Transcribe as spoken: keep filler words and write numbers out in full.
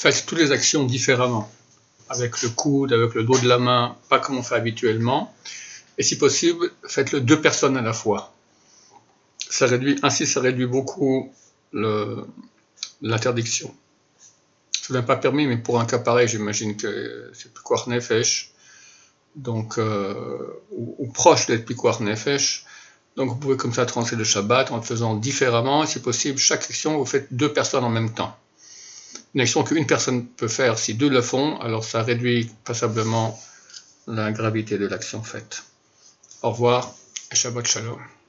faites toutes les actions différemment, avec le coude, avec le dos de la main, pas comme on fait habituellement. Et si possible, faites-le deux personnes à la fois. Ça réduit, ainsi, ça réduit beaucoup l'interdiction. Ce n'est pas permis, mais pour un cas pareil, j'imagine que c'est pikuach nefesh, donc, euh, ou, ou proche d'être pikuach nefesh. Donc vous pouvez comme ça trancher le Shabbat en le faisant différemment. Et si possible, chaque action, vous faites deux personnes en même temps. Une action qu'une personne peut faire, si deux le font, alors ça réduit passablement la gravité de l'action faite. Au revoir et Shabbat Shalom.